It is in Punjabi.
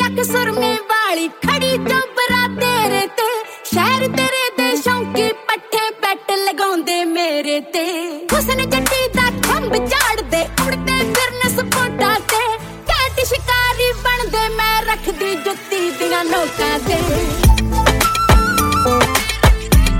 ਲੱਕ ਸੁਰਮੇ ਵਾਲੀ ਖੜੀ ਚੋਬਰਾ ਤੇਰੇ ਤੇ ਸ਼ਹਿਰ ਤੇਰੇ ਦੇ ਸ਼ੌਂਕੀ ਪੱਠੇ ਬੈਟ ਲਗਾਉਂਦੇ ਮੇਰੇ ਤੇ ਹੁਸਨ ਜੱਟੀ ਦਾ ਖੰਭ ਝਾੜਦੇ ਉੜਦੇ ਫਿਰਨ ਸਪੋਟਾਂ ਤੇ ਕੈਟ ਸ਼ਿਕਾਰੀ ਬਣਦੇ ਮੈਂ ਰੱਖਦੀ ਜੁੱਤੀ ਦੀਆਂ ਨੋਕਾਂ ਤੇ